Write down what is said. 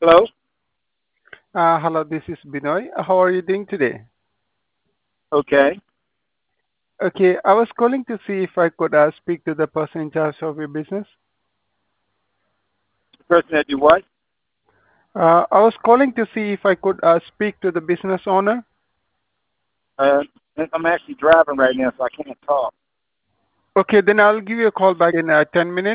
Hello? Hello, this is Binoy. How are you doing today? Okay. Okay, I was calling to see if I could speak to the person in charge of your business. The person that do what? I was calling to see if I could speak to the business owner. Uh, I'm actually driving right now, so I can't talk. Okay, then I'll give you a call back in 10 minutes.